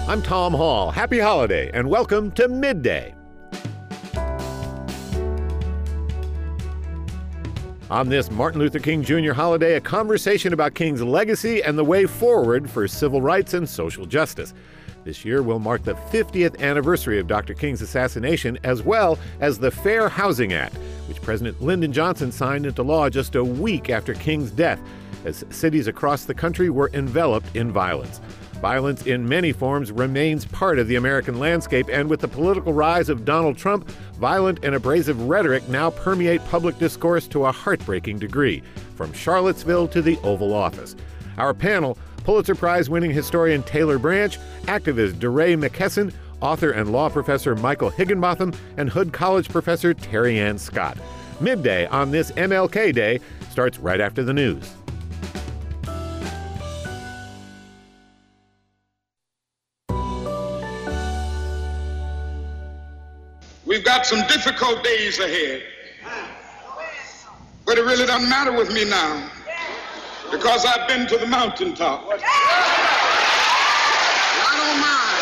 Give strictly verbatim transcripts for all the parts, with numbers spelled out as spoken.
I'm Tom Hall. Happy holiday and welcome to Midday. On this Martin Luther King Junior holiday, a conversation about King's legacy and the way forward for civil rights and social justice. This year will mark the fiftieth anniversary of Doctor King's assassination, as well as the Fair Housing Act, which President Lyndon Johnson signed into law just a week after King's death, as cities across the country were enveloped in violence. Violence in many forms remains part of the American landscape, and with the political rise of Donald Trump, violent and abrasive rhetoric now permeate public discourse to a heartbreaking degree, from Charlottesville to the Oval Office. Our panel: Pulitzer Prize-winning historian Taylor Branch, activist DeRay McKesson, author and law professor Michael Higginbotham, and Hood College professor Terry Ann Scott. Midday on this M L K Day starts right after the news. We've got some difficult days ahead, but it really doesn't matter with me now because I've been to the mountaintop. I don't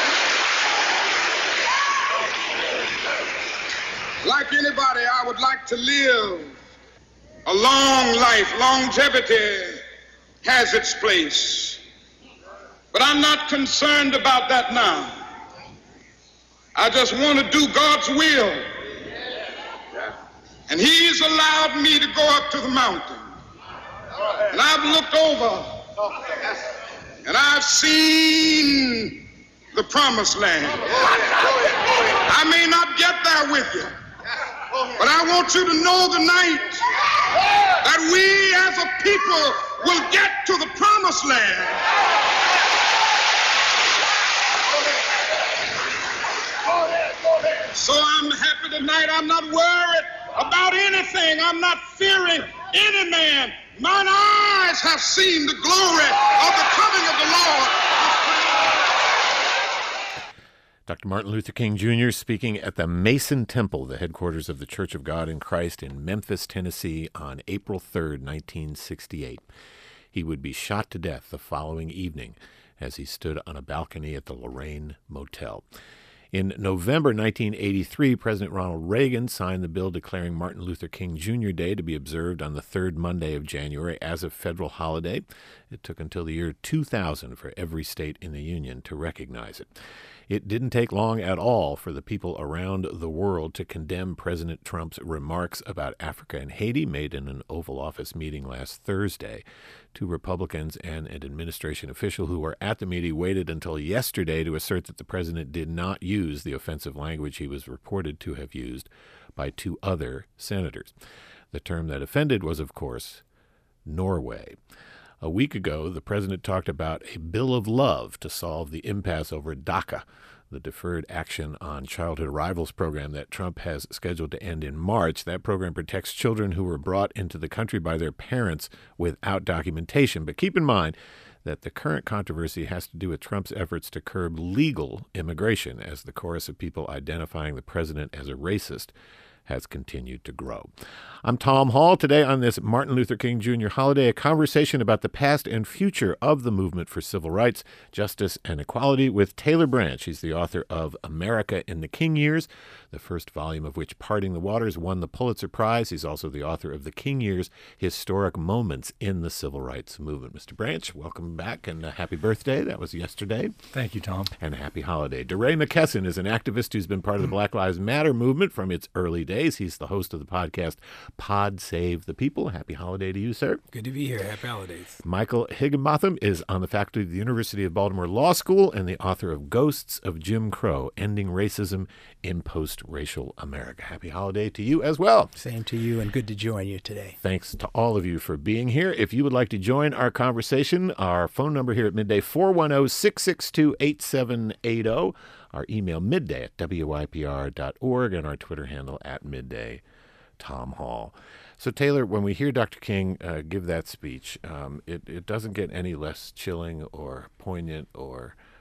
mind. Like anybody, I would like to live a long life. Longevity has its place, but I'm not concerned about that now. I just want to do God's will. And He's allowed me to go up to the mountain. And I've looked over and I've seen the promised land. I may not get there with you, but I want you to know tonight that we as a people will get to the promised land. So I'm happy tonight. I'm not worried about anything. I'm not fearing any man. Mine eyes have seen the glory of the coming of the Lord. Doctor Martin Luther King Junior speaking at the Mason Temple, the headquarters of the Church of God in Christ in Memphis, Tennessee, on April third, nineteen sixty-eight. He would be shot to death the following evening as he stood on a balcony at the Lorraine Motel. In November nineteen eighty-three, President Ronald Reagan signed the bill declaring Martin Luther King Junior Day to be observed on the third Monday of January as a federal holiday. It took until the year two thousand for every state in the Union to recognize it. It didn't take long at all for the people around the world to condemn President Trump's remarks about Africa and Haiti made in an Oval Office meeting last Thursday. Two Republicans and an administration official who were at the meeting waited until yesterday to assert that the president did not use the offensive language he was reported to have used by two other senators. The term that offended was, of course, Norway. A week ago, the president talked about a bill of love to solve the impasse over DACA, the Deferred Action on Childhood Arrivals program that Trump has scheduled to end in March. That program protects children who were brought into the country by their parents without documentation. But keep in mind that the current controversy has to do with Trump's efforts to curb legal immigration, as the chorus of people identifying the president as a racist has continued to grow. I'm Tom Hall. Today on this Martin Luther King Junior holiday, a conversation about the past and future of the movement for civil rights, justice, and equality with Taylor Branch. He's the author of America in the King Years, the first volume of which, Parting the Waters, won the Pulitzer Prize. He's also the author of The King Years, Historic Moments in the Civil Rights Movement. Mister Branch, welcome back, and uh, happy birthday. That was yesterday. Thank you, Tom. And happy holiday. DeRay McKesson is an activist who's been part of the Black Lives Matter movement from its early days. He's the host of the podcast Pod Save the People. Happy holiday to you, sir. Good to be here. Happy holidays. Michael Higginbotham is on the faculty of the University of Baltimore Law School and the author of Ghosts of Jim Crow, Ending Racism in Post-Racial America. Happy holiday to you as well. Same to you, and good to join you today. Thanks to all of you for being here. If you would like to join our conversation, our phone number here at Midday, four one zero, six six two, eight seven eight zero. Our email, midday at W Y P R dot org, and our Twitter handle at Midday Tom Hall. So, Taylor, when we hear Doctor King uh, give that speech, um, it, it doesn't get any less chilling or poignant or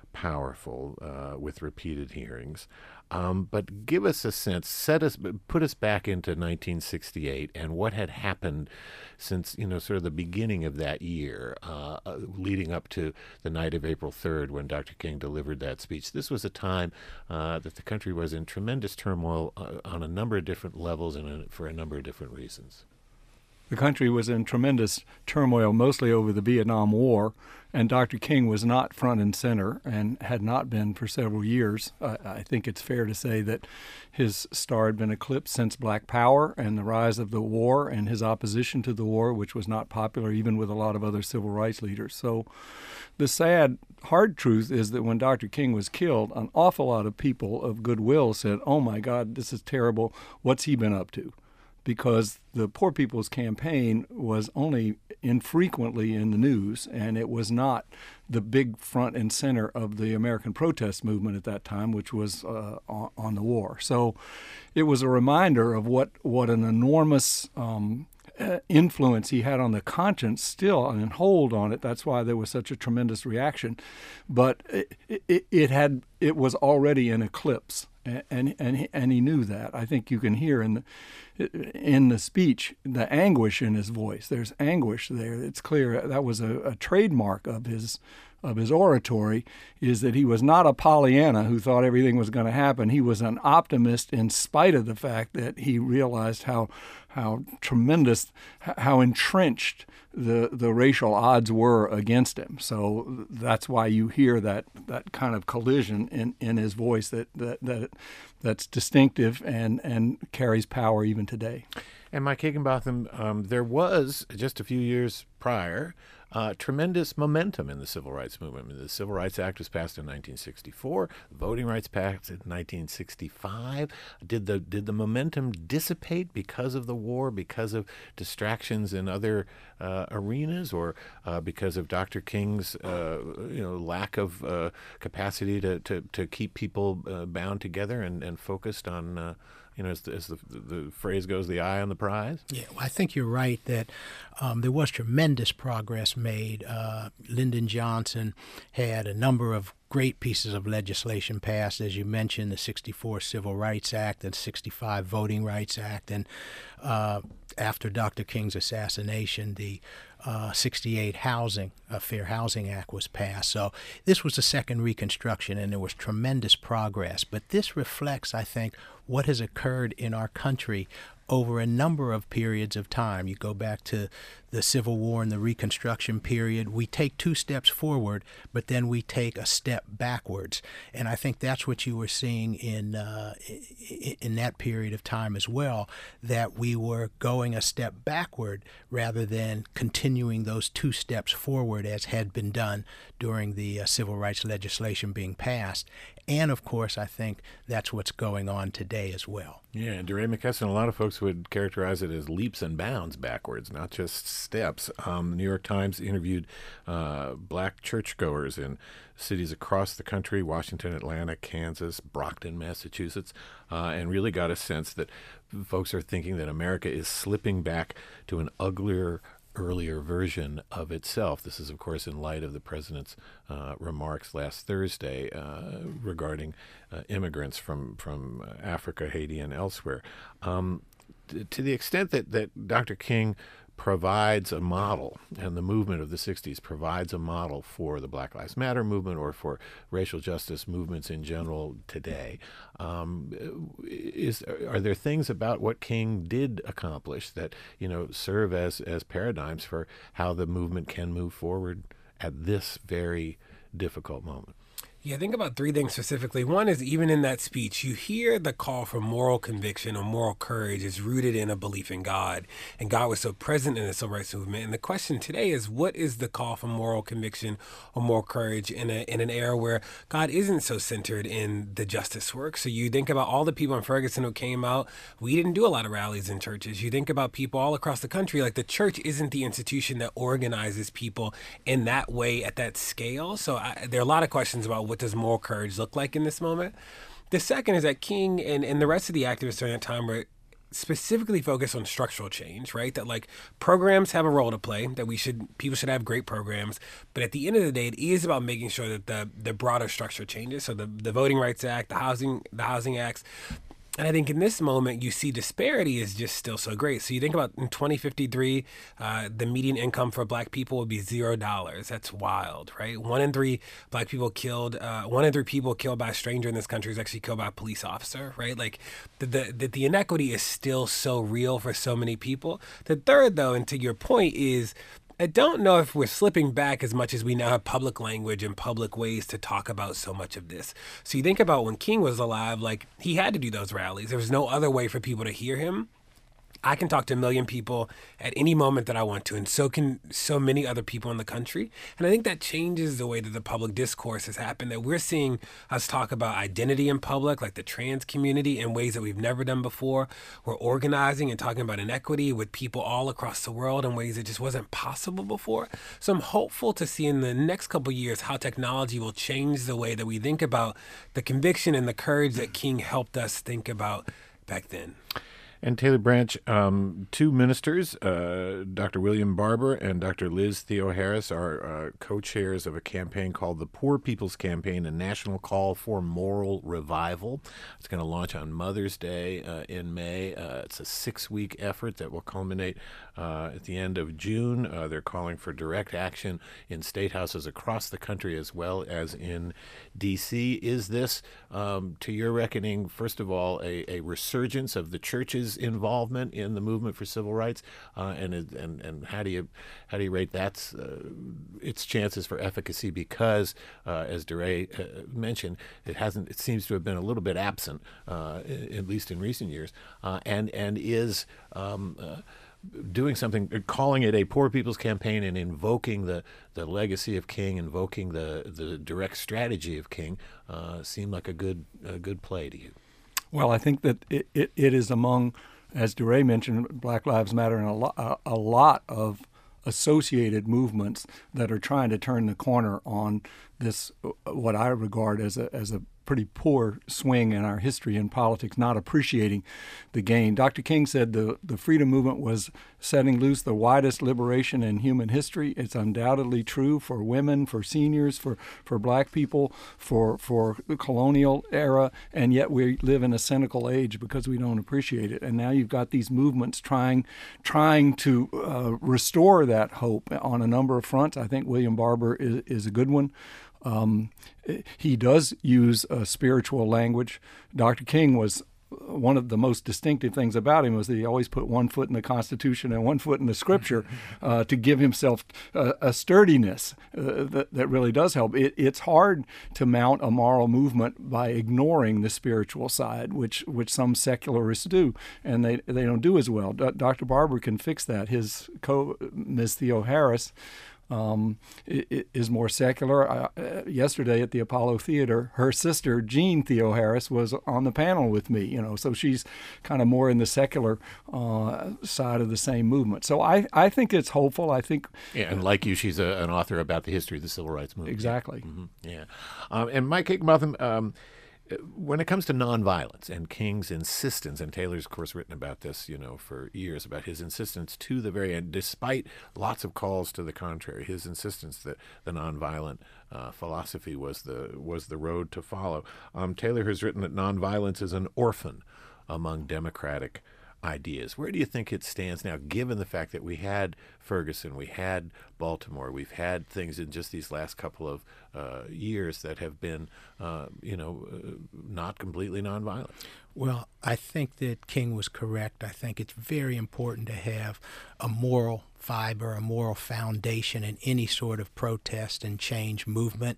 powerful uh, with repeated hearings. Um, but give us a sense, set us, put us back into nineteen sixty-eight and what had happened since, you know, sort of the beginning of that year, uh, uh, leading up to the night of April third when Doctor King delivered that speech. This was a time uh, that the country was in tremendous turmoil uh, on a number of different levels and uh, for a number of different reasons. The country was in tremendous turmoil, mostly over the Vietnam War, and Doctor King was not front and center and had not been for several years. Uh, I think it's fair to say that his star had been eclipsed since Black Power and the rise of the war and his opposition to the war, which was not popular even with a lot of other civil rights leaders. So the sad, hard truth is that when Doctor King was killed, an awful lot of people of goodwill said, "Oh my God, this is terrible. What's he been up to?" Because the Poor People's Campaign was only infrequently in the news, and it was not the big front and center of the American protest movement at that time, which was uh, on, on the war. So it was a reminder of what, what an enormous um, influence he had on the conscience still and hold on it. That's why there was such a tremendous reaction. But it, it, it had it was already an eclipse. And and he, and he knew that. I think you can hear in the in the speech the anguish in his voice. There's anguish there. It's clear that was a, a trademark of his of his oratory, is that he was not a Pollyanna who thought everything was going to happen. He was an optimist in spite of the fact that he realized how how tremendous, how entrenched the the racial odds were against him. So that's why you hear that that kind of collision in, in his voice that that, that that's distinctive and, and carries power even today. And Mike Higginbotham, um, there was, just a few years prior, uh, tremendous momentum in the civil rights movement. I mean, the Civil Rights Act was passed in nineteen sixty-four. The Voting Rights Act in nineteen sixty-five. Did the did the momentum dissipate because of the war, because of distractions in other uh, arenas, or uh, because of Doctor King's uh, you know lack of uh, capacity to, to, to keep people uh, bound together and, and focused on uh, you know, as, the, as the, the phrase goes, the eye on the prize? Yeah, well, I think you're right that um, there was tremendous progress made. Uh, Lyndon Johnson had a number of great pieces of legislation passed, as you mentioned, the sixty-four Civil Rights Act and sixty-five Voting Rights Act. And uh, after Doctor King's assassination, the uh, sixty-eight Housing, uh, Fair Housing Act was passed. So this was the second Reconstruction, and there was tremendous progress. But this reflects, I think, what has occurred in our country over a number of periods of time. You go back to the Civil War and the Reconstruction period, we take two steps forward, but then we take a step backwards. And I think that's what you were seeing in uh, in that period of time as well, that we were going a step backward rather than continuing those two steps forward as had been done during the uh, civil rights legislation being passed. And, of course, I think that's what's going on today as well. Yeah, and DeRay McKesson, a lot of folks would characterize it as leaps and bounds backwards, not just steps. Um, the New York Times interviewed uh, black churchgoers in cities across the country, Washington, Atlanta, Kansas, Brockton, Massachusetts, uh, and really got a sense that folks are thinking that America is slipping back to an uglier, earlier version of itself. This is, of course, in light of the president's uh, remarks last Thursday uh, regarding uh, immigrants from, from Africa, Haiti, and elsewhere. Um, t- to the extent that, that Doctor King provides a model, and the movement of the sixties provides a model for the Black Lives Matter movement or for racial justice movements in general today. Um, is are there things about what King did accomplish that, you know, serve as, as paradigms for how the movement can move forward at this very difficult moment? Yeah, think about three things specifically. One is, even in that speech, you hear the call for moral conviction or moral courage is rooted in a belief in God. And God was so present in the civil rights movement. And the question today is, what is the call for moral conviction or moral courage in a in an era where God isn't so centered in the justice work? So you think about all the people in Ferguson who came out. We didn't do a lot of rallies in churches. You think about people all across the country. Like, the church isn't the institution that organizes people in that way at that scale. So I, there are a lot of questions about what does moral courage look like in this moment. The second is that King and, and the rest of the activists during that time were specifically focused on structural change, right? That like programs have a role to play, that we should, people should have great programs. But at the end of the day, it is about making sure that the the broader structure changes. So the, the Voting Rights Act, the housing, the housing acts. And I think in this moment, you see disparity is just still so great. So you think about in twenty fifty-three, uh, the median income for black people would be zero dollars. That's wild, right? One in three black people killed, uh, one in three people killed by a stranger in this country is actually killed by a police officer, right? Like the, the, the, the inequity is still so real for so many people. The third, though, and to your point, is I don't know if we're slipping back as much as we now have public language and public ways to talk about so much of this. So you think about when King was alive, like he had to do those rallies. There was no other way for people to hear him. I can talk to a million people at any moment that I want to, and so can so many other people in the country. And I think that changes the way that the public discourse has happened, that we're seeing us talk about identity in public, like the trans community, in ways that we've never done before. We're organizing and talking about inequity with people all across the world in ways that just wasn't possible before. So I'm hopeful to see in the next couple of years how technology will change the way that we think about the conviction and the courage that King helped us think about back then. And Taylor Branch, um, two ministers, uh, Doctor William Barber and Doctor Liz Theoharis, are uh, co-chairs of a campaign called the Poor People's Campaign, a national call for moral revival. It's going to launch on Mother's Day uh, in May. Uh, it's a six-week effort that will culminate uh, at the end of June. Uh, they're calling for direct action in state houses across the country as well as in D C Is this, um, to your reckoning, first of all, a, a resurgence of the church's involvement in the movement for civil rights, uh, and and and how do you how do you rate that's uh, its chances for efficacy? Because uh, as DeRay uh, mentioned, it hasn't. It seems to have been a little bit absent, uh, at least in recent years, uh, and and is. Um, uh, doing something, calling it a Poor People's Campaign and invoking the, the legacy of King, invoking the, the direct strategy of King, uh, seemed like a good a good play to you. Well, I think that it, it, it is among, as DeRay mentioned, Black Lives Matter and a, lo- a, a lot of associated movements that are trying to turn the corner on this, what I regard as a as a pretty poor swing in our history and politics, not appreciating the gain. Doctor King said the, the freedom movement was setting loose the widest liberation in human history. It's undoubtedly true for women, for seniors, for, for black people, for, for the colonial era, and yet we live in a cynical age because we don't appreciate it. And now you've got these movements trying trying to uh, restore that hope on a number of fronts. I think William Barber is, is a good one. Um, he does use a spiritual language. Doctor King was one of the most distinctive things about him was that he always put one foot in the Constitution and one foot in the Scripture uh, to give himself a, a sturdiness uh, that, that really does help. It, it's hard to mount a moral movement by ignoring the spiritual side, which which some secularists do, and they they don't do as well. D- Doctor Barber can fix that. His co, Miz Theoharis, Um, is more secular. Uh, yesterday at the Apollo Theater, her sister Jean Theoharis was on the panel with me. You know, so she's kind of more in the secular uh, side of the same movement. So I, I think it's hopeful. I think, yeah, and like you, she's a, an author about the history of the civil rights movement. Exactly. Mm-hmm. Yeah, um, and Mike Higginbotham. Um, When it comes to nonviolence and King's insistence, and Taylor's, of course, written about this, you know, for years, about his insistence to the very end, despite lots of calls to the contrary, his insistence that the nonviolent uh, philosophy was the was the road to follow. Um, Taylor has written that nonviolence is an orphan among democratic ideas. Where do you think it stands now, given the fact that we had Ferguson, we had Baltimore, we've had things in just these last couple of uh, years that have been, uh, you know, uh, not completely nonviolent? Well, I think that King was correct. I think it's very important to have a moral fiber, a moral foundation in any sort of protest and change movement.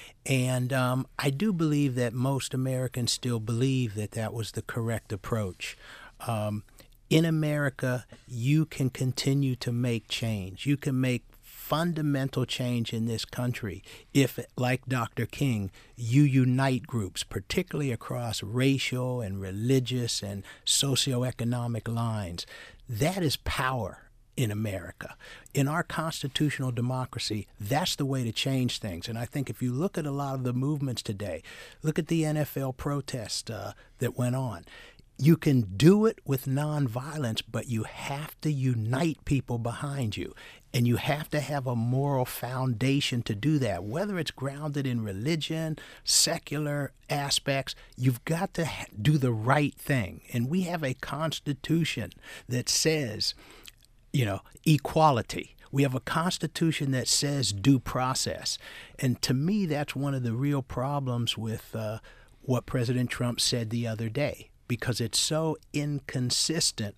And um, I do believe that most Americans still believe that that was the correct approach. Um, in America, you can continue to make change. You can make fundamental change in this country if, like Doctor King, you unite groups, particularly across racial and religious and socioeconomic lines. That is power in America. In our constitutional democracy, that's the way to change things. And I think if you look at a lot of the movements today, look at the N F L protest uh, that went on. You can do it with nonviolence, but you have to unite people behind you. And you have to have a moral foundation to do that, whether it's grounded in religion, secular aspects. You've got to ha- do the right thing. And we have a constitution that says, you know, equality. We have a constitution that says due process. And to me, that's one of the real problems with uh, what President Trump said the other day, because it's so inconsistent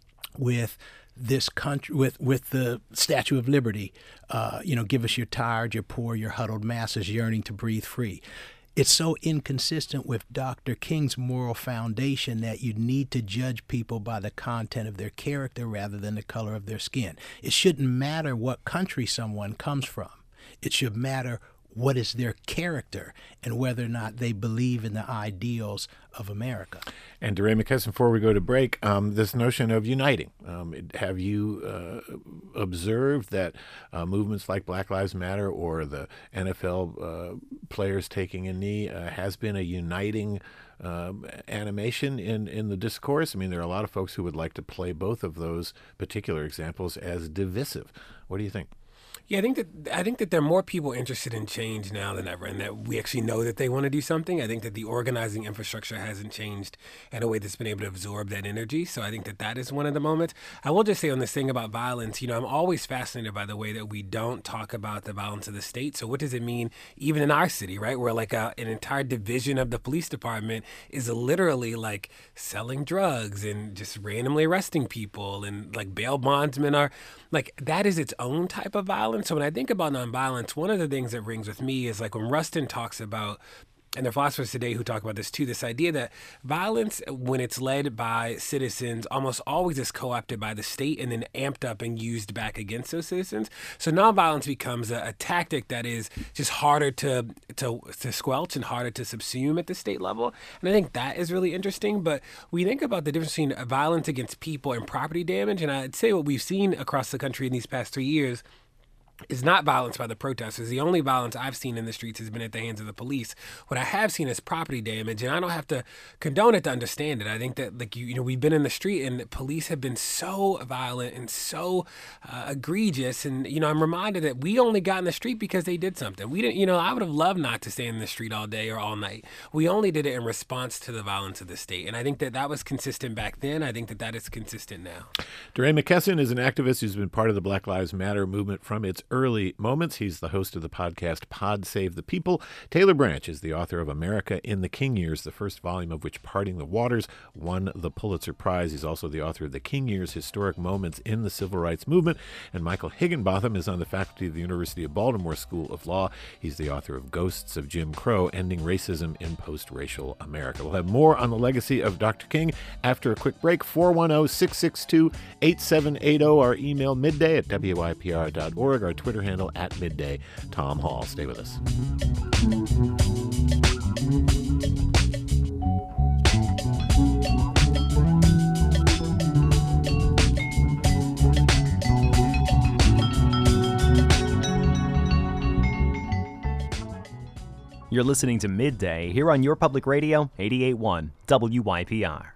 with this country, with, with the Statue of Liberty. Uh, you know, give us your tired, your poor, your huddled masses yearning to breathe free. It's so inconsistent with Doctor King's moral foundation that you need to judge people by the content of their character rather than the color of their skin. It shouldn't matter what country someone comes from. It should matter what is their character and whether or not they believe in the ideals of America. And DeRay McKesson, before we go to break, um, this notion of uniting, um, have you uh, observed that uh, movements like Black Lives Matter or the N F L uh, players taking a knee uh, has been a uniting uh, animation in, in the discourse? I mean, there are a lot of folks who would like to play both of those particular examples as divisive. What do you think? Yeah, I think that I think that there are more people interested in change now than ever, and that we actually know that they want to do something. I think that the organizing infrastructure hasn't changed in a way that's been able to absorb that energy. So I think that that is one of the moments. I will just say on this thing about violence, you know, I'm always fascinated by the way that we don't talk about the violence of the state. So what does it mean, even in our city, right, where like a, an entire division of the police department is literally like selling drugs and just randomly arresting people, and like bail bondsmen are like, that is its own type of violence. So when I think about nonviolence, one of the things that rings with me is like when Rustin talks about, and there are philosophers today who talk about this too, this idea that violence, when it's led by citizens, almost always is co-opted by the state and then amped up and used back against those citizens. So nonviolence becomes a, a tactic that is just harder to, to to squelch and harder to subsume at the state level. And I think that is really interesting. But we think about the difference between violence against people and property damage. And I'd say what we've seen across the country in these past three years is not violence by the protesters. The only violence I've seen in the streets has been at the hands of the police. What I have seen is property damage, and I don't have to condone it to understand it. I think that, like, you, you know, we've been in the street, and the police have been so violent and so uh, egregious. And, you know, I'm reminded that we only got in the street because they did something. We didn't, you know, I would have loved not to stay in the street all day or all night. We only did it in response to the violence of the state. And I think that that was consistent back then. I think that that is consistent now. DeRay McKesson is an activist who's been part of the Black Lives Matter movement from its early moments. He's the host of the podcast Pod Save the People. Taylor Branch is the author of America in the King Years, the first volume of which, Parting the Waters, won the Pulitzer Prize. He's also the author of The King Years, Historic Moments in the Civil Rights Movement. And Michael Higginbotham is on the faculty of the University of Baltimore School of Law. He's the author of Ghosts of Jim Crow, Ending Racism in Post-Racial America. We'll have more on the legacy of Doctor King after a quick break. four one zero, six six two, eight seven eight zero. Our email midday at W Y P R dot org. Our Twitter handle at midday. Tom Hall. Stay with us. You're listening to Midday here on your public radio, eighty-eight point one W Y P R.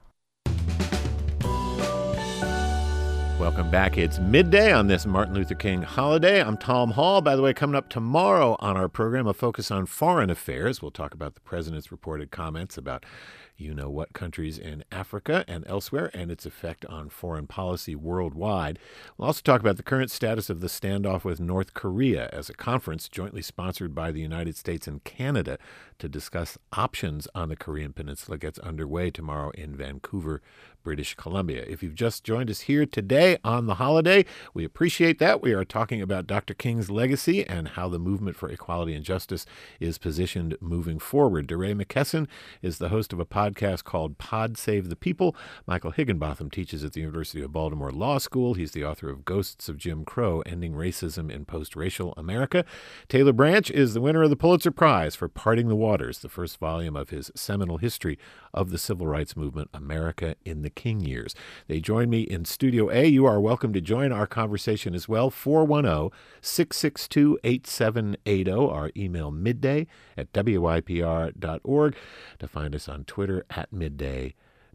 Welcome back. It's midday on this Martin Luther King holiday. I'm Tom Hall. By the way, coming up tomorrow on our program, a focus on foreign affairs. We'll talk about the president's reported comments about you-know-what countries in Africa and elsewhere and its effect on foreign policy worldwide. We'll also talk about the current status of the standoff with North Korea as a conference jointly sponsored by the United States and Canada to discuss options on the Korean Peninsula gets underway tomorrow in Vancouver, British Columbia. If you've just joined us here today on the holiday, we appreciate that. We are talking about Doctor King's legacy and how the movement for equality and justice is positioned moving forward. DeRay McKesson is the host of a podcast called Pod Save the People. Michael Higginbotham teaches at the University of Baltimore Law School. He's the author of Ghosts of Jim Crow, Ending Racism in Post-Racial America. Taylor Branch is the winner of the Pulitzer Prize for Parting the Waters, the first volume of his seminal history of the civil rights movement, America in the King Years. They join me in Studio A. You are welcome to join our conversation as well. four one zero, six six two, eight seven eight zero. Our email midday at W Y P R dot org. To find us on Twitter at midday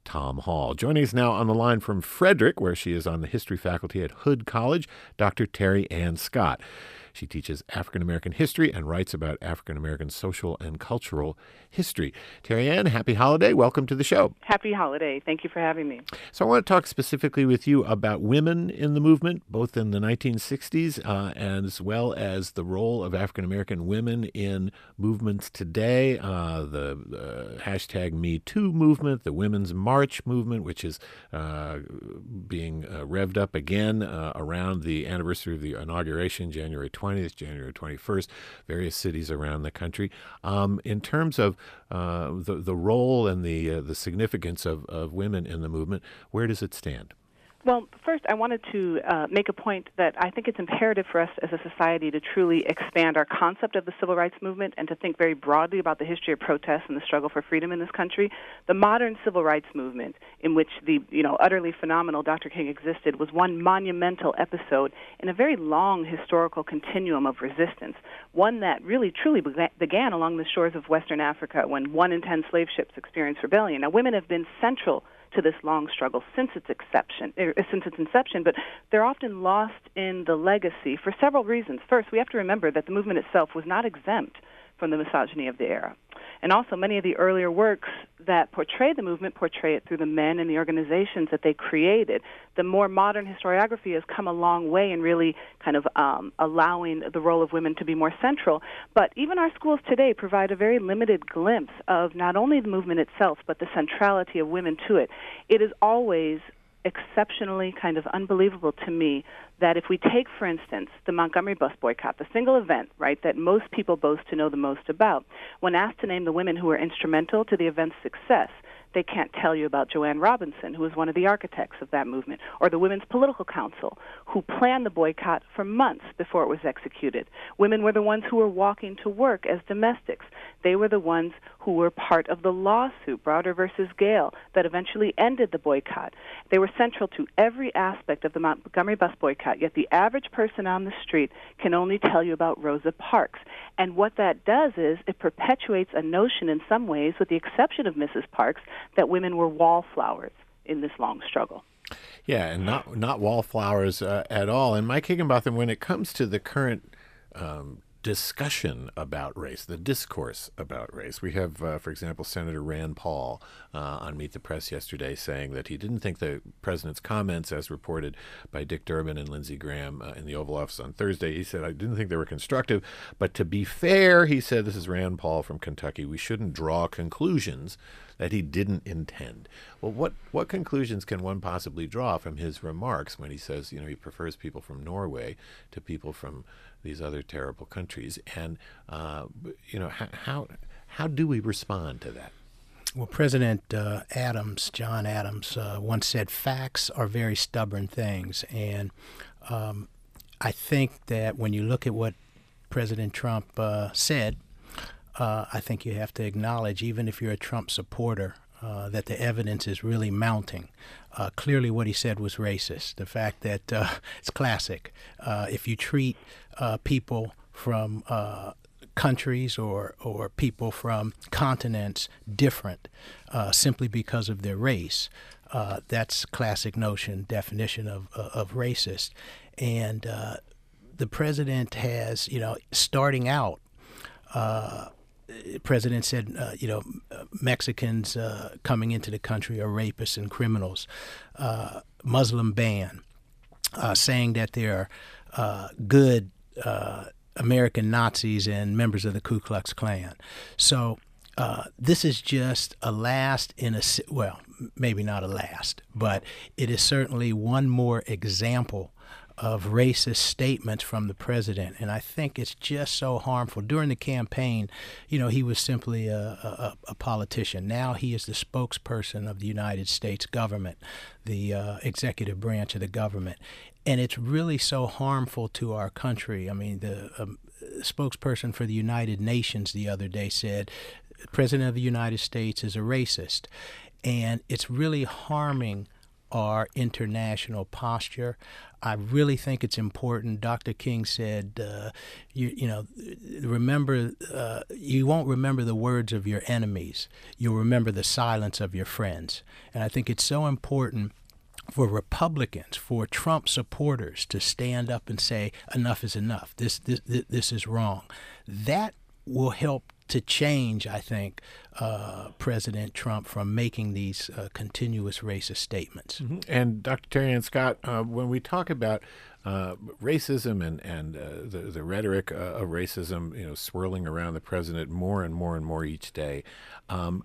Tom Hall. Joining us now on the line from Frederick, where she is on the history faculty at Hood College, Doctor Terry Ann Scott. She teaches African American history and writes about African American social and cultural history. Terry Ann, happy holiday. Welcome to the show. Happy holiday. Thank you for having me. So I want to talk specifically with you about women in the movement, both in the nineteen sixties uh, as well as the role of African American women in movements today. Uh, the uh, hashtag Me Too movement, the Women's March movement, which is uh, being uh, revved up again uh, around the anniversary of the inauguration, January twentieth, January twenty-first, various cities around the country. Um, in terms of uh, the the role and the uh, the significance of, of women in the movement, where does it stand? Well, first, I wanted to uh, make a point that I think it's imperative for us as a society to truly expand our concept of the civil rights movement and to think very broadly about the history of protests and the struggle for freedom in this country. The modern civil rights movement, in which the you know utterly phenomenal Doctor King existed, was one monumental episode in a very long historical continuum of resistance, one that really truly began along the shores of Western Africa when one in ten slave ships experienced rebellion. Now, women have been central to this long struggle since its inception, er, since its inception, but they're often lost in the legacy for several reasons. First, we have to remember that the movement itself was not exempt from the misogyny of the era. And also, many of the earlier works that portray the movement portray it through the men and the organizations that they created. The more modern historiography has come a long way in really kind of um, allowing the role of women to be more central. But even our schools today provide a very limited glimpse of not only the movement itself, but the centrality of women to it. It is always exceptionally kind of unbelievable to me that if we take, for instance, the Montgomery bus boycott, the single event, right, that most people boast to know the most about, when asked to name the women who were instrumental to the event's success, they can't tell you about Joanne Robinson, who was one of the architects of that movement, or the Women's Political Council, who planned the boycott for months before it was executed. Women were the ones who were walking to work as domestics. They were the ones who were part of the lawsuit, Browder versus Gale, that eventually ended the boycott. They were central to every aspect of the Montgomery bus boycott, yet the average person on the street can only tell you about Rosa Parks. And what that does is it perpetuates a notion in some ways, with the exception of Missus Parks, that women were wallflowers in this long struggle. Yeah, and not not wallflowers uh, at all. And Mike Higginbotham, when it comes to the current um, discussion about race, the discourse about race, we have, uh, for example, Senator Rand Paul uh, on Meet the Press yesterday saying that he didn't think the president's comments, as reported by Dick Durbin and Lindsey Graham uh, in the Oval Office on Thursday, he said, I didn't think they were constructive. But to be fair, he said, this is Rand Paul from Kentucky, we shouldn't draw conclusions that he didn't intend. Well, what, what conclusions can one possibly draw from his remarks when he says, you know, he prefers people from Norway to people from these other terrible countries? And, uh, you know, how, how, how do we respond to that? Well, President uh, Adams, John Adams, uh, once said, facts are very stubborn things. And um, I think that when you look at what President Trump uh, said, Uh, I think you have to acknowledge, even if you're a Trump supporter, uh, that the evidence is really mounting. Uh, clearly what he said was racist. The fact that uh, it's classic. Uh, if you treat uh, people from uh, countries or, or people from continents different uh, simply because of their race, uh, that's classic notion, definition of, uh, of racist. And uh, the president has, you know, starting out, uh, the president said, uh, you know, Mexicans uh, coming into the country are rapists and criminals. Uh, Muslim ban, uh, saying that they're uh, good uh, American Nazis and members of the Ku Klux Klan. So uh, this is just a last in a, well, maybe not a last, but it is certainly one more example of racist statements from the president. And I think it's just so harmful. During the campaign, you know, he was simply a, a, a politician. Now he is the spokesperson of the United States government, the uh, executive branch of the government. And it's really so harmful to our country. I mean, the um, spokesperson for the United Nations the other day said, the President of the United States is a racist. And it's really harming our international posture. I really think it's important. Doctor King said, uh, you, you know, remember, uh, you won't remember the words of your enemies. You'll remember the silence of your friends. And I think it's so important for Republicans, for Trump supporters to stand up and say, enough is enough. This, this, this is wrong. That will help to change, I think, uh, President Trump from making these uh, continuous racist statements. Mm-hmm. And Doctor Terry Ann Scott, uh, when we talk about uh, racism and and uh, the the rhetoric uh, of racism, you know, swirling around the president more and more and more each day. Um,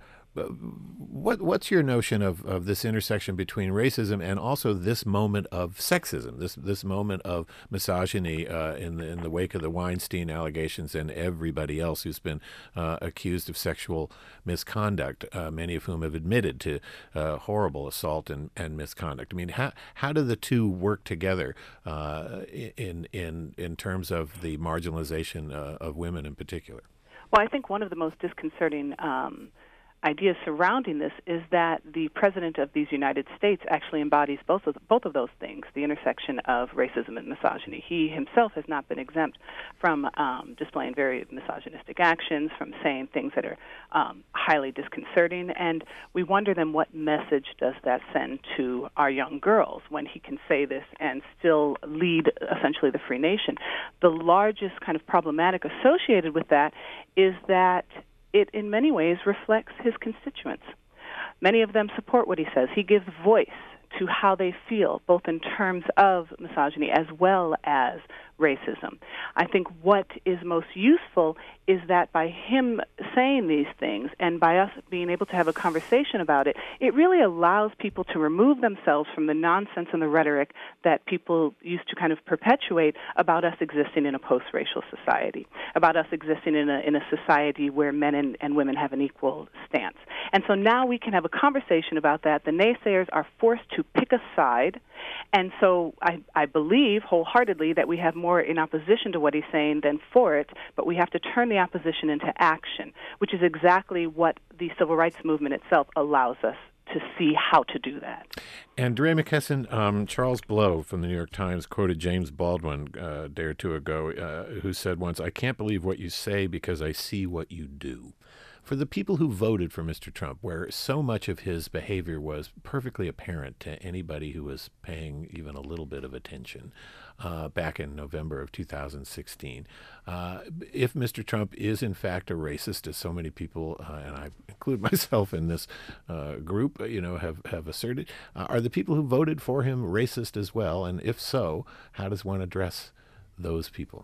What what's your notion of, of this intersection between racism and also this moment of sexism, this this moment of misogyny uh, in the in the wake of the Weinstein allegations and everybody else who's been uh, accused of sexual misconduct, uh, many of whom have admitted to uh, horrible assault and, and misconduct. I mean, how how do the two work together uh, in in in terms of the marginalization uh, of women in particular? Well, I think one of the most disconcerting Um ideas surrounding this is that the president of these United States actually embodies both of both of those things, the intersection of racism and misogyny. He himself has not been exempt from um, displaying very misogynistic actions, from saying things that are um, highly disconcerting, and we wonder then what message does that send to our young girls when he can say this and still lead essentially the free nation. The largest kind of problematic associated with that is that it in many ways reflects his constituents. Many of them support what he says. He gives voice to how they feel, both in terms of misogyny as well as racism. I think what is most useful is that by him saying these things and by us being able to have a conversation about it, it really allows people to remove themselves from the nonsense and the rhetoric that people used to kind of perpetuate about us existing in a post-racial society, about us existing in a in a society where men and, and women have an equal stance. And so now we can have a conversation about that. The naysayers are forced to pick a side. And so I, I believe wholeheartedly that we have more in opposition to what he's saying than for it, but we have to turn the opposition into action, which is exactly what the civil rights movement itself allows us to see how to do that. And DeRay McKesson, um, Charles Blow from the New York Times quoted James Baldwin uh, a day or two ago, uh, who said once, "I can't believe what you say because I see what you do." For the people who voted for Mister Trump, where so much of his behavior was perfectly apparent to anybody who was paying even a little bit of attention uh, back in November of two thousand sixteen, uh, if Mister Trump is in fact a racist, as so many people, uh, and I include myself in this uh, group, you know, have, have asserted, uh, are the people who voted for him racist as well? And if so, how does one address those people?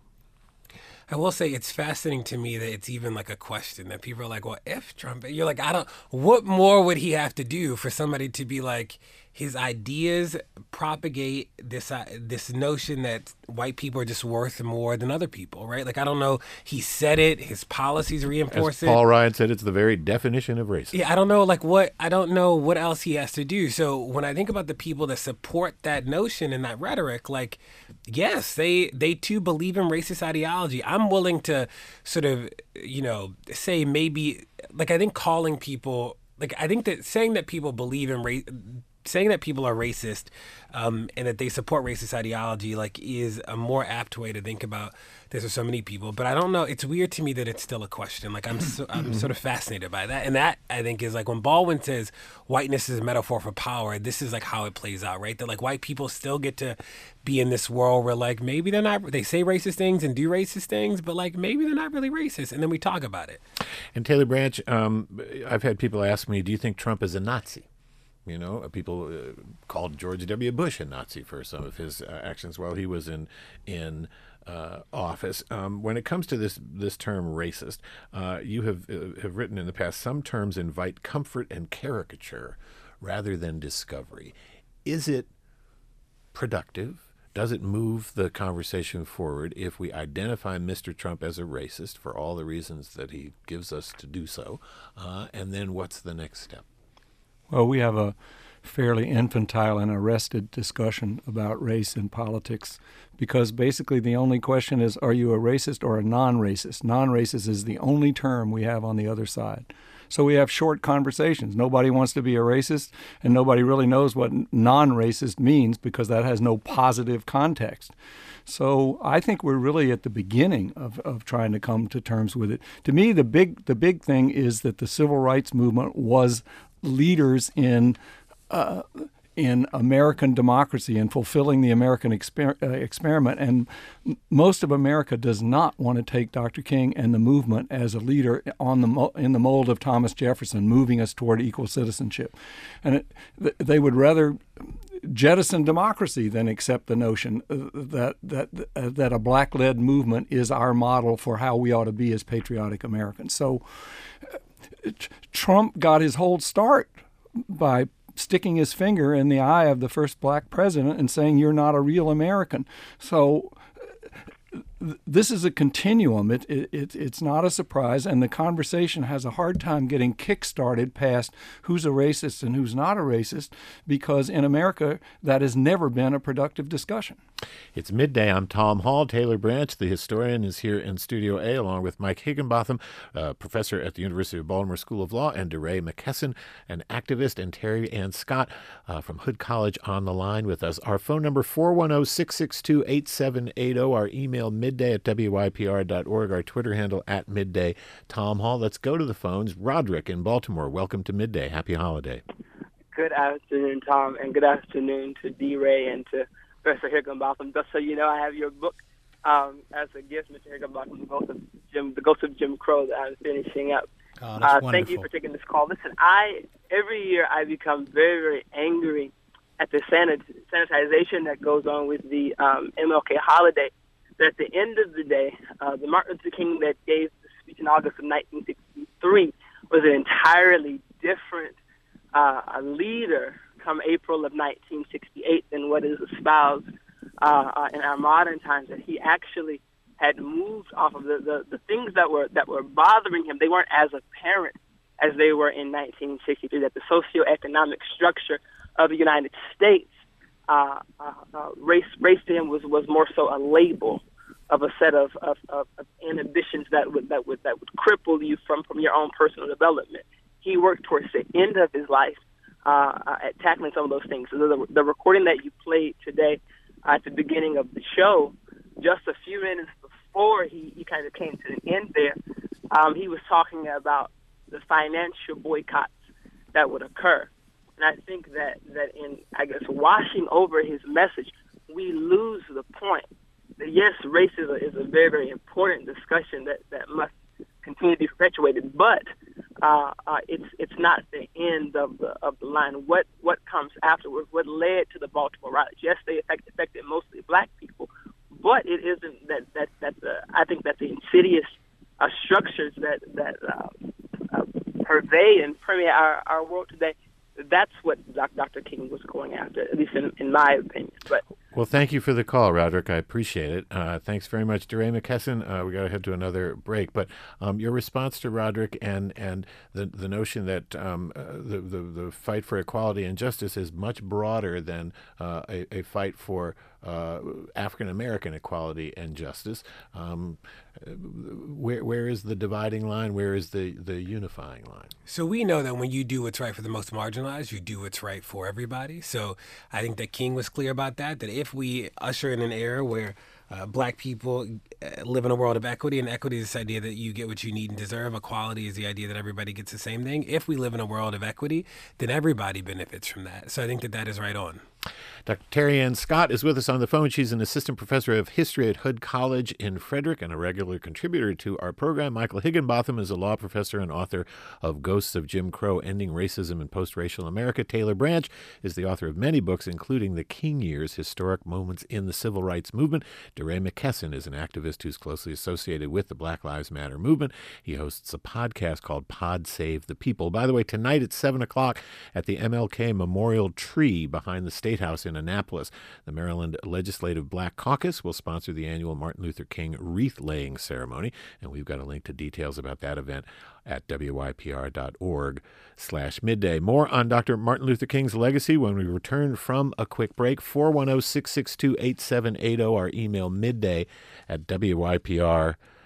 I will say it's fascinating to me that it's even like a question that people are like, well, if Trump, you're like, I don't, what more would he have to do for somebody to be like, his ideas propagate this uh, this notion that white people are just worth more than other people, right? Like, I don't know, he said it, his policies reinforce it. As Paul Ryan said, it's the very definition of racism. Yeah, I don't know, like what, I don't know what else he has to do. So when I think about the people that support that notion and that rhetoric, like, yes, they, they too believe in racist ideology. I'm willing to sort of, you know, say maybe, like, I think calling people, like, I think that saying that people believe in race, saying that people are racist um, and that they support racist ideology, like, is a more apt way to think about this for so many people. But I don't know. It's weird to me that it's still a question. Like, I'm so, I'm sort of fascinated by that. And that, I think, is like when Baldwin says whiteness is a metaphor for power, this is like how it plays out, right? That like white people still get to be in this world where like maybe they're not, they say racist things and do racist things, but like maybe they're not really racist. And then we talk about it. And Taylor Branch, um, I've had people ask me, do you think Trump is a Nazi? You know, people uh, called George W. Bush a Nazi for some of his uh, actions while he was in in uh, office. Um, when it comes to this this term racist, uh, you have uh, have written in the past, some terms invite comfort and caricature rather than discovery. Is it productive? Does it move the conversation forward if we identify Mister Trump as a racist for all the reasons that he gives us to do so? Uh, and then what's the next step? Well, we have a fairly infantile and arrested discussion about race in politics because basically the only question is, are you a racist or a non-racist? Non-racist is the only term we have on the other side. So we have short conversations. Nobody wants to be a racist, and nobody really knows what non-racist means because that has no positive context. So I think we're really at the beginning of, of trying to come to terms with it. To me, the big the big thing is that the civil rights movement was leaders in uh, in American democracy and fulfilling the American exper- uh, experiment. And m- most of America does not want to take Doctor King and the movement as a leader on the mo- in the mold of Thomas Jefferson, moving us toward equal citizenship. And it, th- they would rather jettison democracy than accept the notion that that uh, that a black-led movement is our model for how we ought to be as patriotic Americans. So uh, Trump got his whole start by sticking his finger in the eye of the first black president and saying, "You're not a real American." So this is a continuum. It, it, it, it's not a surprise, and the conversation has a hard time getting kick-started past who's a racist and who's not a racist, because in America, that has never been a productive discussion. It's midday. I'm Tom Hall. Taylor Branch, the historian, is here in Studio A, along with Mike Higginbotham, uh, professor at the University of Baltimore School of Law, and DeRay McKesson, an activist, and Terry Ann Scott uh, from Hood College on the line with us. Our phone number, four one zero, six six two, eight seven eight zero. Our email, midday at W Y P R dot org. Our Twitter handle, at midday. Tom Hall. Let's go to the phones. Roderick in Baltimore. Welcome to Midday. Happy holiday. Good afternoon, Tom, and good afternoon to DeRay and to Professor Higginbotham. Just so you know, I have your book um, as a gift, Mister Higginbotham, The Ghost of Jim, the Ghost of Jim Crow, that I'm finishing up. Oh, that's uh, wonderful. Thank you for taking this call. Listen, I every year I become very, very angry at the sanit- sanitization that goes on with the um, M L K holiday. That at the end of the day, uh, the Martin Luther King that gave the speech in August of nineteen sixty-three was an entirely different uh, a leader come April of nineteen sixty-eight than what is espoused uh, uh, in our modern times. That he actually had moved off of the, the, the things that were that were bothering him. They weren't as apparent as they were in nineteen sixty-three. That the socioeconomic structure of the United States, uh, uh, uh, race race to him was, was more so a label of a set of, of, of, of inhibitions that would that would that would cripple you from, from your own personal development. He worked towards the end of his life uh, uh, at tackling some of those things. So the, the recording that you played today uh, at the beginning of the show, just a few minutes before he, he kind of came to the end there, um, he was talking about the financial boycotts that would occur. And I think that, that in, I guess, washing over his message, we lose the point that, yes, race is a, is a very, very important discussion that, that must continue to be perpetuated, but uh, uh, it's it's not the end of the of the line. What what comes afterwards? What led to the Baltimore riots? Yes, they affect, affected mostly black people, but it isn't that that that the I think that the insidious uh, structures that that uh, uh, pervade and permeate our, our world today. That's what Doctor King was going after, at least in, in my opinion. But well, thank you for the call, Roderick. I appreciate it. Uh, thanks very much, DeRay McKesson. Uh, we got to head to another break. But um, your response to Roderick and and the the notion that um, uh, the, the the fight for equality and justice is much broader than uh, a, a fight for uh, African American equality and justice. Um, where where is the dividing line? Where is the, the unifying line? So we know that when you do what's right for the most marginalized, you do what's right for everybody. So I think that King was clear about that, that if we usher in an era where uh, black people uh, live in a world of equity, and equity is this idea that you get what you need and deserve. Equality is the idea that everybody gets the same thing. If we live in a world of equity, then everybody benefits from that. So I think that that is right on. Doctor Terry Ann Scott is with us on the phone. She's an assistant professor of history at Hood College in Frederick and a regular contributor to our program. Michael Higginbotham is a law professor and author of Ghosts of Jim Crow, Ending Racism in Post-Racial America. Taylor Branch is the author of many books, including The King Years, Historic Moments in the Civil Rights Movement. DeRay McKesson is an activist who's closely associated with the Black Lives Matter movement. He hosts a podcast called Pod Save the People. By the way, tonight at seven o'clock at the M L K Memorial Tree behind the State House in Annapolis, the Maryland Legislative Black Caucus will sponsor the annual Martin Luther King wreath-laying ceremony, and we've got a link to details about that event at W Y P R dot org slash midday. More on Doctor Martin Luther King's legacy when we return from a quick break. four one zero, six six two, eight seven eight zero, our email midday at W Y P R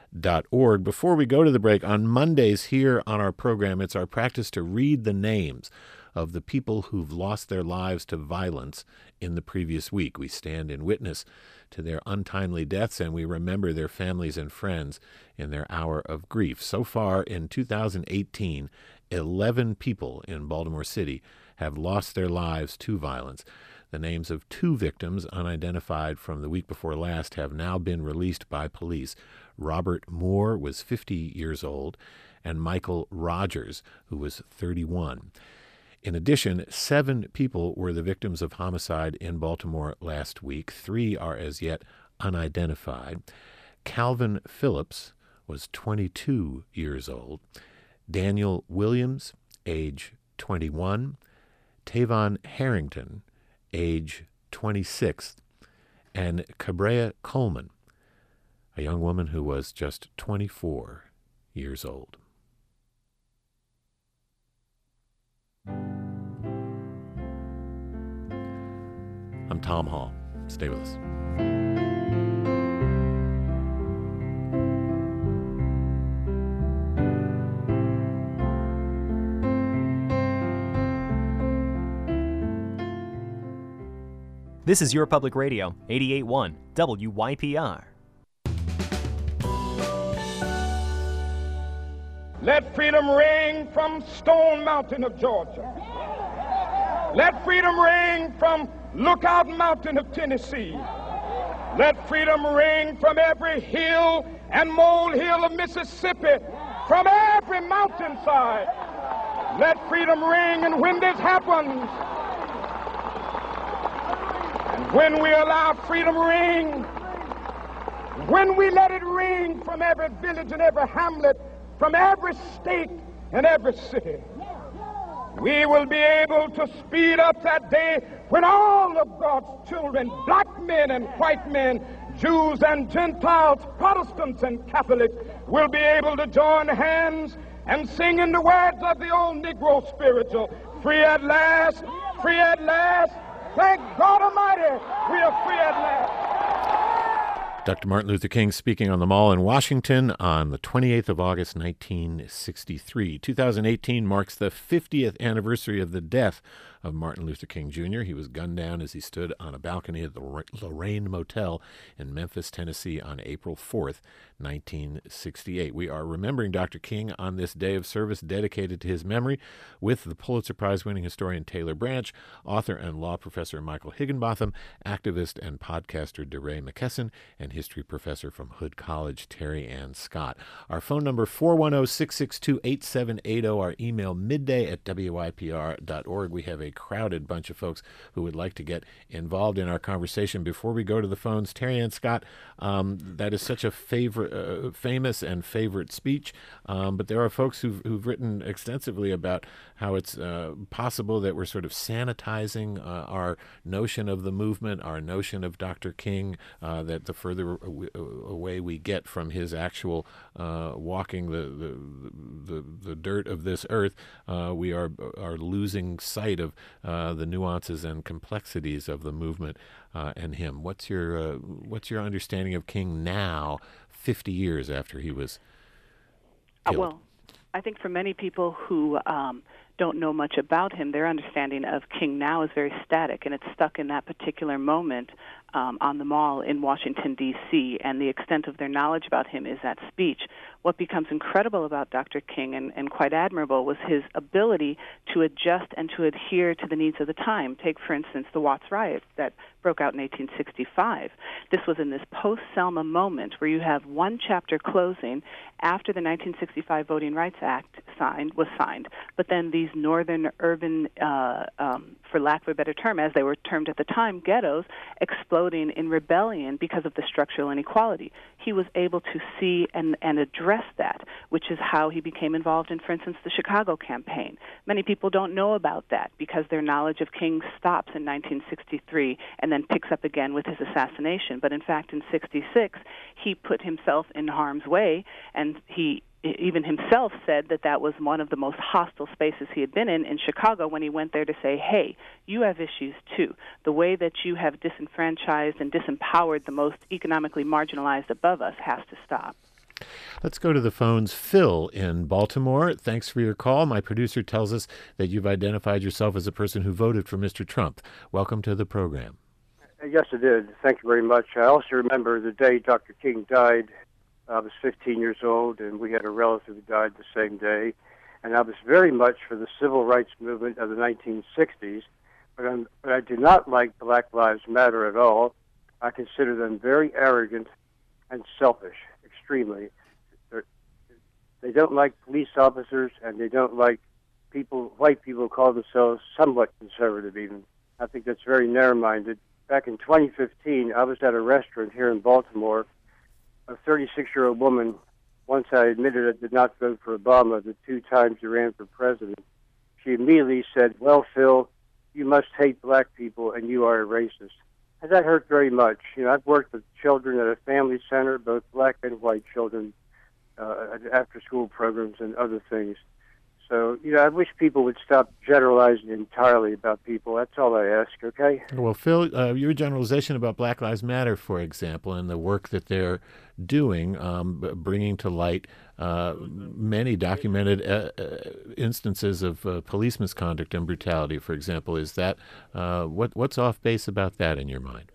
dot org. Before we go to the break, on Mondays here on our program, it's our practice to read the names of the people who've lost their lives to violence in the previous week. We stand in witness to their untimely deaths, and we remember their families and friends in their hour of grief. So far in two thousand eighteen, eleven people in Baltimore City have lost their lives to violence. The names of two victims, unidentified from the week before last, have now been released by police. Robert Moore was fifty years old, and Michael Rogers, who was thirty-one. In addition, seven people were the victims of homicide in Baltimore last week. Three are as yet unidentified. Calvin Phillips was twenty-two years old. Daniel Williams, age twenty-one. Tavon Harrington, age twenty-six. And Cabrea Coleman, a young woman who was just twenty-four years old. I'm Tom Hall. Stay with us. This is Your Public Radio, eighty-eight point one W Y P R. Let freedom ring from Stone Mountain of Georgia. Let freedom ring from Lookout Mountain of Tennessee. Let freedom ring from every hill and molehill of Mississippi, from every mountainside. Let freedom ring, and when this happens, and when we allow freedom ring, when we let it ring from every village and every hamlet, from every state and every city, we will be able to speed up that day when all of God's children, black men and white men, Jews and Gentiles, Protestants and Catholics, will be able to join hands and sing in the words of the old Negro spiritual, free at last, free at last, thank God Almighty, we are free at last. Doctor Martin Luther King speaking on the Mall in Washington on the twenty-eighth of August, nineteen sixty-three. two thousand eighteen marks the fiftieth anniversary of the death of Martin Luther King Junior He was gunned down as he stood on a balcony at the Lorraine Motel in Memphis, Tennessee on April fourth, nineteen sixty-eight. We are remembering Doctor King on this day of service dedicated to his memory with the Pulitzer Prize-winning historian Taylor Branch, author and law professor Michael Higginbotham, activist and podcaster DeRay McKesson, and history professor from Hood College, Terry Ann Scott. Our phone number, four one zero, six six two, eight seven eight zero. Our email, midday at W Y P R dot org. We have a crowded bunch of folks who would like to get involved in our conversation. Before we go to the phones, Terry Ann Scott, um, that is such a favorite, uh, famous and favorite speech, um, but there are folks who've, who've written extensively about how it's uh, possible that we're sort of sanitizing uh, our notion of the movement, our notion of Doctor King, uh, that the further away we get from his actual uh, walking the, the the the dirt of this earth, uh, we are are losing sight of uh, the nuances and complexities of the movement uh, and him. What's your uh, what's your understanding of King now, fifty years after he was killed? Uh, well, I think for many people who um, don't know much about him, their understanding of King now is very static, and it's stuck in that particular moment um, on the Mall in Washington, D C, and the extent of their knowledge about him is that speech. What becomes incredible about Doctor King, and, and quite admirable, was his ability to adjust and to adhere to the needs of the time. Take, for instance, the Watts riots that broke out in eighteen sixty-five. This was in this post-Selma moment where you have one chapter closing after the nineteen sixty-five Voting Rights Act signed was signed, but then these northern urban, uh, um, for lack of a better term, as they were termed at the time, ghettos, exploding in rebellion because of the structural inequality. He was able to see and, and address that, which is how he became involved in, for instance, the Chicago campaign. Many people don't know about that because their knowledge of King stops in nineteen sixty-three and then picks up again with his assassination. But in fact, in sixty-six, he put himself in harm's way, and he even himself said that that was one of the most hostile spaces he had been in in Chicago when he went there to say, hey, you have issues too. The way that you have disenfranchised and disempowered the most economically marginalized above us has to stop. Let's go to the phones. Phil in Baltimore. Thanks for your call. My producer tells us that you've identified yourself as a person who voted for Mister Trump. Welcome to the program. Yes, I did. Thank you very much. I also remember the day Doctor King died. I was fifteen years old, and we had a relative who died the same day. And I was very much for the civil rights movement of the nineteen sixties, but, I'm, but I do not like Black Lives Matter at all. I consider them very arrogant and selfish, extremely. They're, they don't like police officers, and they don't like people, white people who call themselves somewhat conservative even. I think that's very narrow-minded. Back in twenty fifteen, I was at a restaurant here in Baltimore. A thirty-six-year-old woman, once I admitted I did not vote for Obama the two times he ran for president, she immediately said, "Well, Phil, you must hate black people and you are a racist." And that hurt very much. You know, I've worked with children at a family center, both black and white children, uh, at after-school programs and other things. So, you know, I wish people would stop generalizing entirely about people. That's all I ask, okay? Well, Phil, uh, your generalization about Black Lives Matter, for example, and the work that they're doing, um, bringing to light uh, many documented uh, uh, instances of uh, police misconduct and brutality, for example, is that, uh, what, what's off base about that in your mind?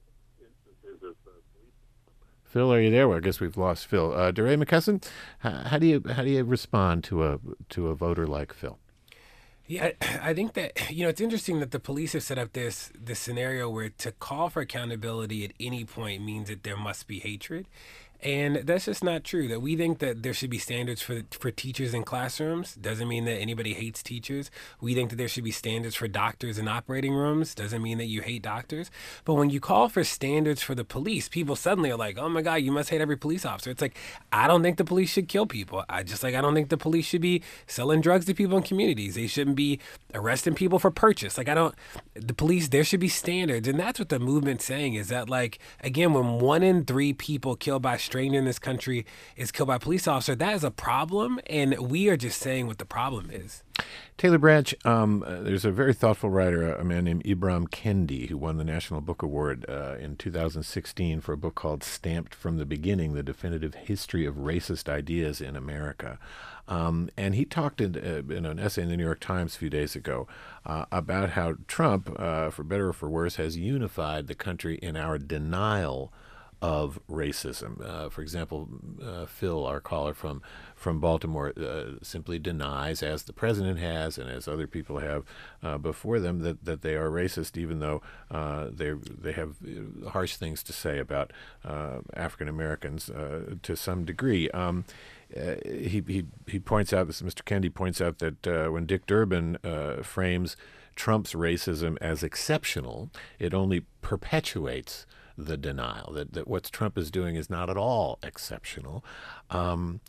Phil, are you there? Well, I guess we've lost Phil. Uh, DeRay McKesson, how, how do you how do you respond to a to a voter like Phil? Yeah, I think that, you know, it's interesting that the police have set up this this scenario where to call for accountability at any point means that there must be hatred. And that's just not true. That we think that there should be standards for for teachers in classrooms doesn't mean that anybody hates teachers. We think that there should be standards for doctors in operating rooms doesn't mean that you hate doctors. But when you call for standards for the police, people suddenly are like, "Oh my God, you must hate every police officer." It's like, I don't think the police should kill people. I just like I don't think the police should be selling drugs to people in communities. They shouldn't be arresting people for purchase. Like I don't. The police, there should be standards, and that's what the movement's saying. Is that like again, when one in three people killed by stranger in this country is killed by a police officer, that is a problem, and we are just saying what the problem is. Taylor Branch, um, uh, there's a very thoughtful writer, a man named Ibram Kendi, who won the National Book Award uh, in two thousand sixteen for a book called Stamped from the Beginning, The Definitive History of Racist Ideas in America. Um, and he talked in, uh, in an essay in the New York Times a few days ago uh, about how Trump, uh, for better or for worse, has unified the country in our denial of racism. Uh, for example, uh, Phil, our caller from from Baltimore, uh, simply denies, as the president has and as other people have uh, before them, that, that they are racist, even though uh, they they have harsh things to say about uh, African Americans uh, to some degree. Um, uh, he, he he points out, this Mister Kendi points out that uh, when Dick Durbin uh, frames Trump's racism as exceptional, it only perpetuates the denial, that, that what Trump is doing is not at all exceptional. Um,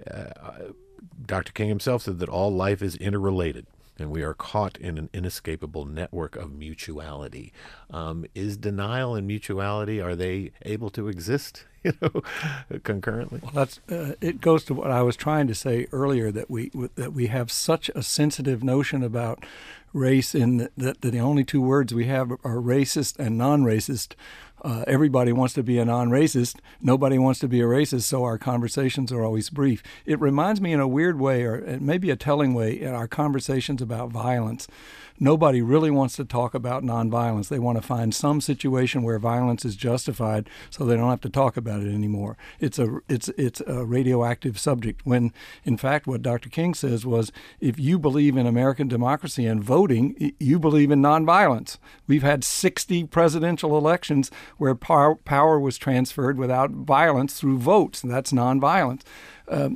uh, Doctor King himself said that all life is interrelated, and we are caught in an inescapable network of mutuality. Um, is denial and mutuality, are they able to exist, you know, concurrently? Well, that's uh, it goes to what I was trying to say earlier, that we that we have such a sensitive notion about race, in that, that the only two words we have are racist and non-racist. Uh, everybody wants to be a non-racist. Nobody wants to be a racist, so our conversations are always brief. It reminds me in a weird way, or maybe a telling way, in our conversations about violence. Nobody really wants to talk about nonviolence. They want to find some situation where violence is justified so they don't have to talk about it anymore. It's a it's it's a radioactive subject, when, in fact, what Doctor King says was, if you believe in American democracy and voting, you believe in nonviolence. We've had sixty presidential elections where power, power was transferred without violence through votes, and that's nonviolence. Um,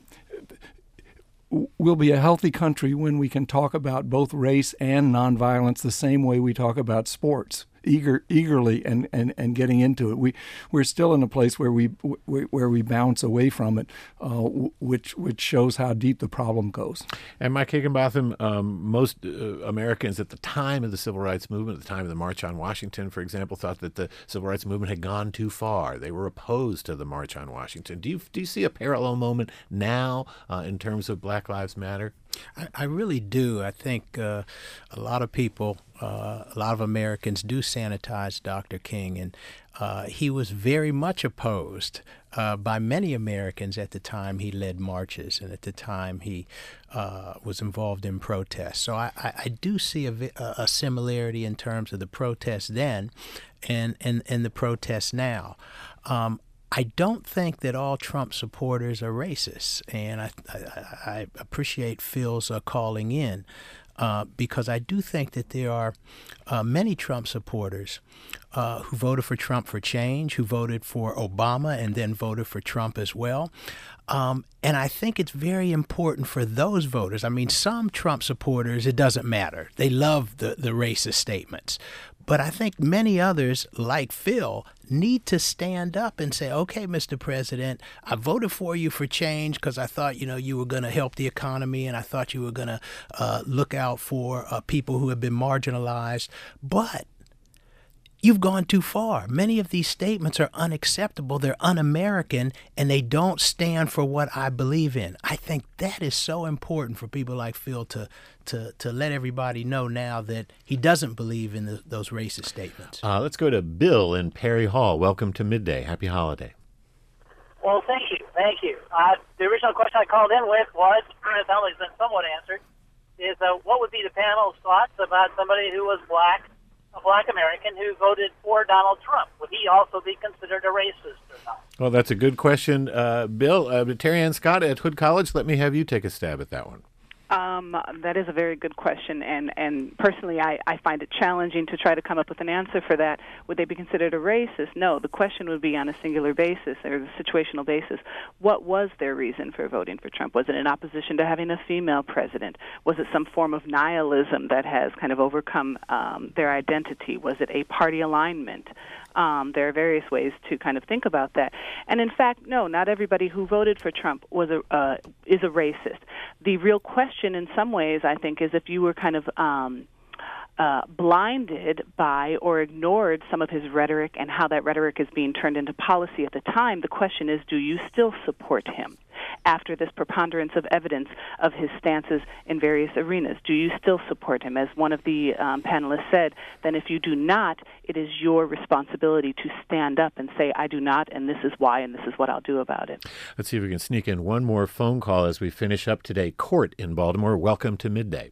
We'll be a healthy country when we can talk about both race and nonviolence the same way we talk about sports, eager, eagerly and, and, and getting into it. We we're still in a place where we where we bounce away from it, uh, which which shows how deep the problem goes. And Mike Higginbotham, um, most uh, Americans at the time of the Civil Rights Movement, at the time of the March on Washington, for example, thought that the Civil Rights Movement had gone too far. They were opposed to the March on Washington. Do you do you see a parallel moment now uh, in terms of Black Lives Matter? I, I really do. I think uh, a lot of people, uh, a lot of Americans do sanitize Doctor King, and uh, he was very much opposed uh, by many Americans at the time he led marches and at the time he uh, was involved in protests. So I, I, I do see a, a similarity in terms of the protests then and, and, and the protests now. Um, I don't think that all Trump supporters are racist, and I, I, I appreciate Phil's uh, calling in. Uh, because I do think that there are uh, many Trump supporters uh, who voted for Trump for change, who voted for Obama and then voted for Trump as well. Um, and I think it's very important for those voters. I mean, some Trump supporters, it doesn't matter. They love the, the racist statements. But I think many others, like Phil, need to stand up and say, okay, Mister President, I voted for you for change because I thought, you know, you were going to help the economy and I thought you were going to uh, look out for uh, people who have been marginalized. But you've gone too far. Many of these statements are unacceptable. They're un-American, and they don't stand for what I believe in. I think that is so important for people like Phil to to, to let everybody know now that he doesn't believe in the, those racist statements. Uh, let's go to Bill in Perry Hall. Welcome to Midday. Happy holiday. Well, thank you. Thank you. Uh, the original question I called in with was, and it's only been somewhat answered, is uh, what would be the panel's thoughts about somebody who was black, a black American who voted for Donald Trump? Would he also be considered a racist or not? Well, that's a good question, uh, Bill. Uh, Terry Ann Scott at Hood College, let me have you take a stab at that one. Um, that is a very good question, and, and personally I, I find it challenging to try to come up with an answer for that. Would they be considered a racist? No, the question would be on a singular basis or a situational basis. What was their reason for voting for Trump? Was it in opposition to having a female president? Was it some form of nihilism that has kind of overcome um, their identity? Was it a party alignment? Um, there are various ways to kind of think about that. And in fact, no, not everybody who voted for Trump was a, uh, is a racist. The real question in some ways, I think, is if you were kind of um, uh, blinded by or ignored some of his rhetoric and how that rhetoric is being turned into policy at the time, the question is, do you still support him? After this preponderance of evidence of his stances in various arenas, do you still support him? As one of the um, panelists said, then if you do not, it is your responsibility to stand up and say, I do not, and this is why, and this is what I'll do about it. Let's see if we can sneak in one more phone call as we finish up today. Court in Baltimore, welcome to Midday.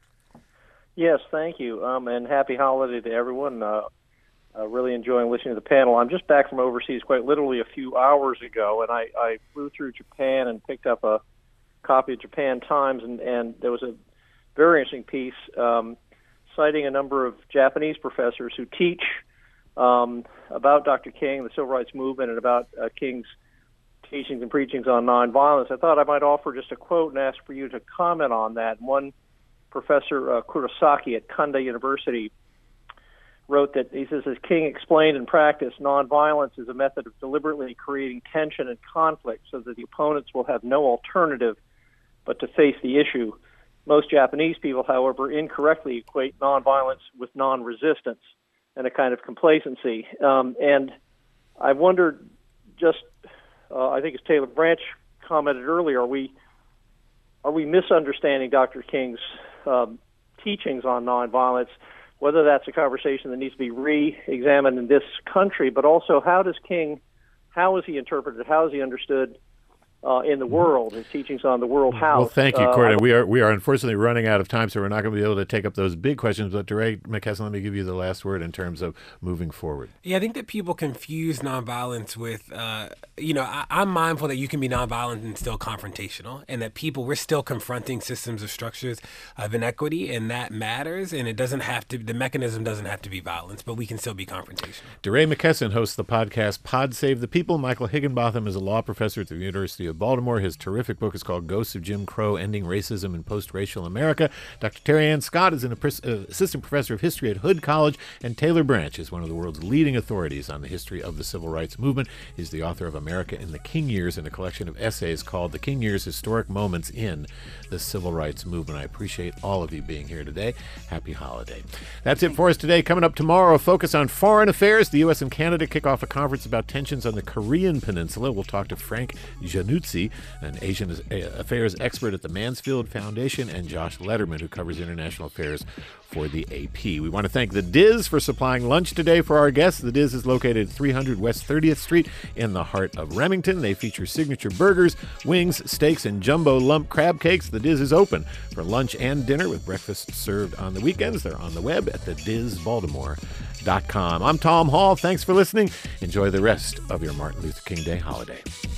Yes, thank you, um, and happy holiday to everyone. Uh, Uh, really enjoying listening to the panel. I'm just back from overseas quite literally a few hours ago, and I, I flew through Japan and picked up a copy of Japan Times, and, and there was a very interesting piece um, citing a number of Japanese professors who teach um, about Doctor King, the Civil Rights Movement, and about uh, King's teachings and preachings on nonviolence. I thought I might offer just a quote and ask for you to comment on that. One professor, uh, Kurosaki at Kanda University, wrote that, he says, as King explained in practice, nonviolence is a method of deliberately creating tension and conflict so that the opponents will have no alternative but to face the issue. Most Japanese people, however, incorrectly equate nonviolence with non-resistance and a kind of complacency. Um, and I wondered just, uh, I think as Taylor Branch commented earlier, are we, are we misunderstanding Doctor King's um, teachings on nonviolence? Whether that's a conversation that needs to be re-examined in this country, but also how does King, how is he interpreted, how is he understood uh, in the world, his teachings on the World House? Well, thank you, Court. Uh, we are we are unfortunately running out of time, so we're not going to be able to take up those big questions. But DeRay McKesson, let me give you the last word in terms of moving forward. Yeah, I think that people confuse nonviolence with, uh, you know, I, I'm mindful that you can be nonviolent and still confrontational, and that people, we're still confronting systems or structures of inequity, and that matters, and it doesn't have to, the mechanism doesn't have to be violence, but we can still be confrontational. DeRay McKesson hosts the podcast Pod Save the People. Michael Higginbotham is a law professor at the University of Baltimore. His terrific book is called Ghosts of Jim Crow, Ending Racism in Post-Racial America. Doctor Terry Ann Scott is an uh, assistant professor of history at Hood College, and Taylor Branch is one of the world's leading authorities on the history of the civil rights movement. He's the author of America in the King Years and a collection of essays called The King Years, Historic Moments in the Civil Rights Movement. I appreciate all of you being here today. Happy holiday. That's it for us today. Coming up tomorrow, a focus on foreign affairs. The U S and Canada kick off a conference about tensions on the Korean Peninsula. We'll talk to Frank Janut Lutzi, an Asian affairs expert at the Mansfield Foundation, and Josh Letterman, who covers international affairs for the A P. We want to thank the Diz for supplying lunch today for our guests. The Diz is located at three hundred West thirtieth Street in the heart of Remington. They feature signature burgers, wings, steaks, and jumbo lump crab cakes. The Diz is open for lunch and dinner with breakfast served on the weekends. They're on the web at the diz baltimore dot com. I'm Tom Hall. Thanks for listening. Enjoy the rest of your Martin Luther King Day holiday.